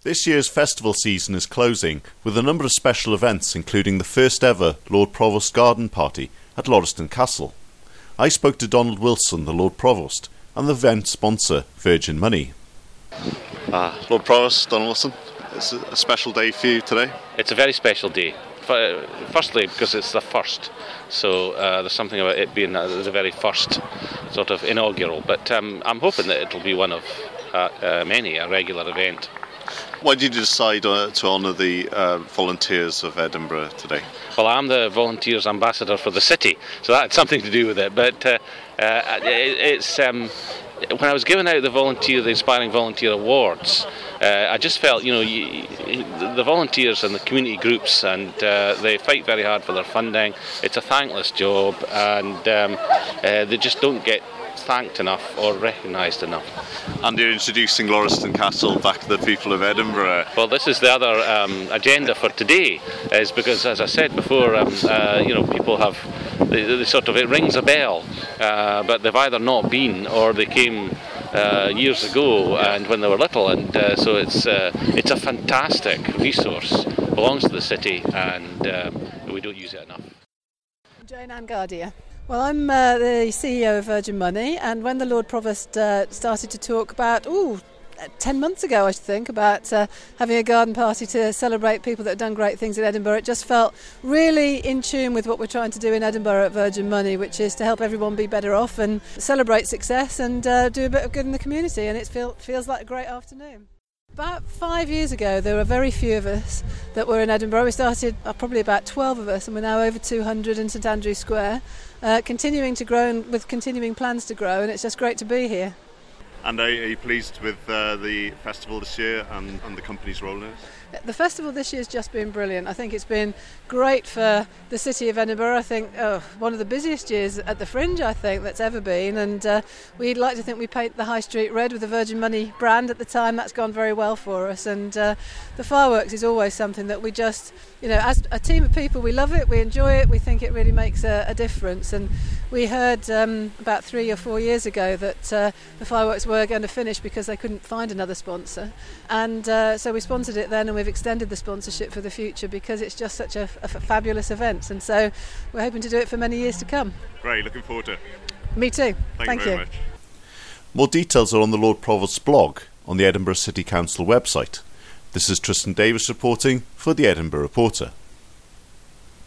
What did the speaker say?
This year's festival season is closing with a number of special events, including the first ever Lord Provost Garden Party at Lauriston Castle. I spoke to Donald Wilson, the Lord Provost, and the event sponsor, Virgin Money. Lord Provost, Donald Wilson, it's a special day for you today. It's a very special day. Firstly, because it's the first, so there's something about it being the very first sort of inaugural, but I'm hoping that it'll be one of many, a regular event. Why did you decide to honour the volunteers of Edinburgh today? Well, I'm the volunteers ambassador for the city, so that had something to do with it, but it's when I was giving out the Inspiring Volunteer Awards, I just felt, the volunteers and the community groups, and they fight very hard for their funding. It's a thankless job, and they just don't get thanked enough or recognised enough. And you're introducing Lauriston Castle back to the people of Edinburgh. Well, this is the other agenda for today, is because, as I said before, people have they sort of, it rings a bell, but they've either not been or they came years ago and when they were little, and so it's a fantastic resource, belongs to the city, and we don't use it enough. Jane Ann Gardier. Well, I'm the CEO of Virgin Money, and when the Lord Provost started to talk about, 10 months ago I think, about having a garden party to celebrate people that have done great things in Edinburgh, it just felt really in tune with what we're trying to do in Edinburgh at Virgin Money, which is to help everyone be better off and celebrate success and do a bit of good in the community, and it feels like a great afternoon. About 5 years ago, there were very few of us that were in Edinburgh. We started probably about 12 of us, and we're now over 200 in St Andrew's Square, continuing to grow and with continuing plans to grow, and it's just great to be here. And are you pleased with the festival this year and the company's role in it? The festival this year has just been brilliant. I think it's been great for the city of Edinburgh. I think one of the busiest years at the Fringe, I think, that's ever been. And we'd like to think we paint the High Street red with the Virgin Money brand at the time. That's gone very well for us. And the fireworks is always something that we just, as a team of people, we love it, we enjoy it, we think it really makes a difference. And we heard about 3 or 4 years ago that the fireworks were going to finish because they couldn't find another sponsor. And so we sponsored it then, and we've extended the sponsorship for the future because it's just such a fabulous event, and so we're hoping to do it for many years to come. Great, looking forward to it. Me too. Thank you very much. More details are on the Lord Provost's blog on the Edinburgh City Council website. This is Tristan Davis reporting for the Edinburgh Reporter.